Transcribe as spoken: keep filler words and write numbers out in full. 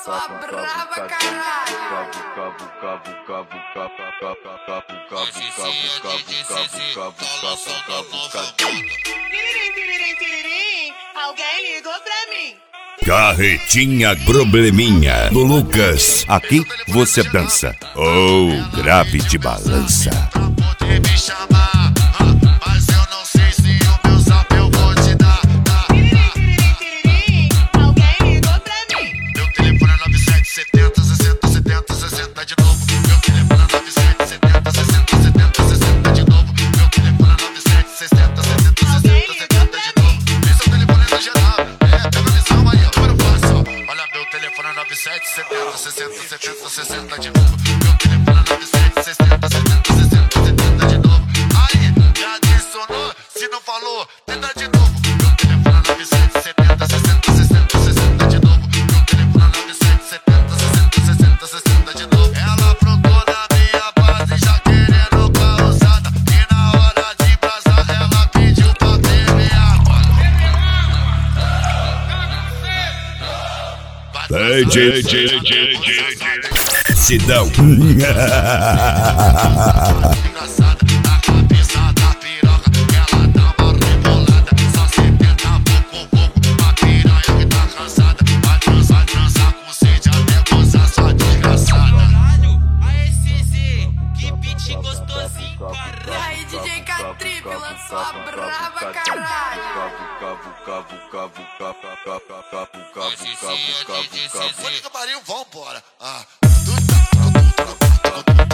sua brava, caralho. Alguém ligou pra mim. Carretinha Probleminha do Lucas. Aqui você dança ou oh, grave de balança. Pode me chamar, mas eu não sei se o meu zap eu vou te dar. Alguém ligou pra mim. Meu telefone é nove sete setenta sessenta setenta sessenta de novo. Meu telefone é nove sete setenta sessenta setenta sessenta de novo. Meu telefone é nove sete sessenta sessenta sessenta setenta de novo. Esse é o telefone do geral. É, pega a visão aí, ó. Número fácil, ó. Olha, meu telefone é nove sete setenta sessenta setenta sessenta de novo. Meu telefone é nove sete sessenta setenta sessenta setenta de novo. Aí, já adicionou? Se não falou, tenta de novo. Meu telefone é nove sete setenta sessenta sessenta sessenta de novo. Meu telefone é nove sete setenta sessenta sessenta sessenta de novo. Ela aprontou na minha base, já querendo causada. E na hora de vazar, ela pediu pra beber água. D J Sidão. Engraçada, na cabeça da piroca, ela dá uma rebolada. Só setenta pouco, pouco, uma piranha que tá cansada. Vai transar, transar com sede, até gozar sua desgraçada. Caralho, aê C Z, que beat gostosinho, caralho. E aí, D J Catripe, lançou a brava, caralho. Puta que pariu, vambora. Ah.